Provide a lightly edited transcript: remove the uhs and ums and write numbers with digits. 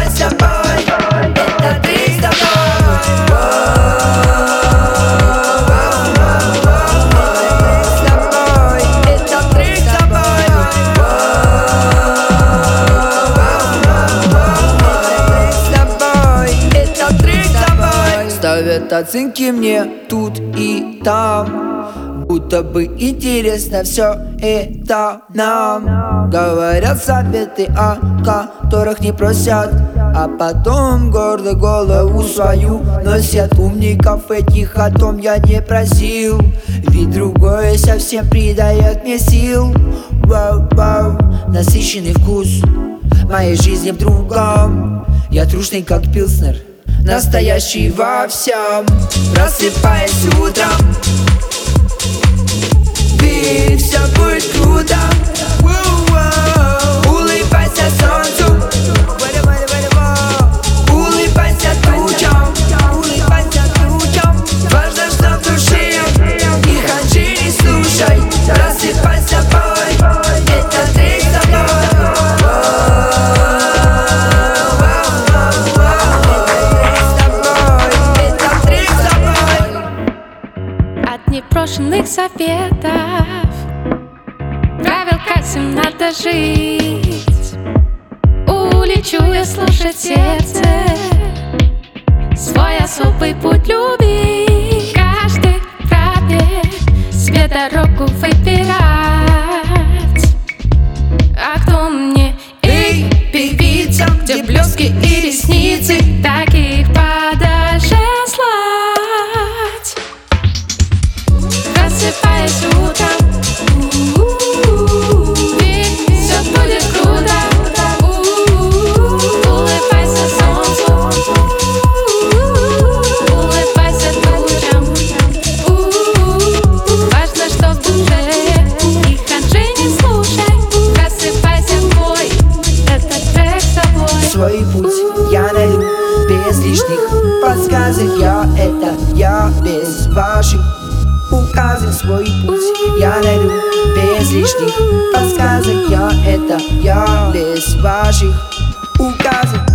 с тобой, это ты с тобой. Ставят оценки мне тут и там, будто бы интересно все это нам. Говорят советы, о которых не просят, а потом гордо голову свою носят. Умников этих о том я не просил, ведь другое совсем придает мне сил. Вау-вау, насыщенный вкус моей жизни в другом. Я трушный как пилснер, настоящий во всем. Просыпаясь утром, ведь все будет круто. Улыбайся солнцу, улыбайся тучам, улыбайся тучам. Важно, что в душе и ханжи не слушай. Просыпайся, бой, это ты с тобой. Непрошенных советов, правил, как с ним надо жить. Улечу я слушать сердце, свой особый путь любить. Каждый вправе себе дорогу выбирать. А кто мне, эй, певица, где блески и ресницы, таких подальше слать. Просыпаясь утром, ведь все будет круто. Улыбайся солнцу, улыбайся тучам. Важно, что в душе и ханжи не слушай. Просыпайся, бой, этот трек с тобой. Свой путь я найду без лишних подсказок. Я без ваших указывай свой путь, я найду без лишних подсказок. Я без ваших указок.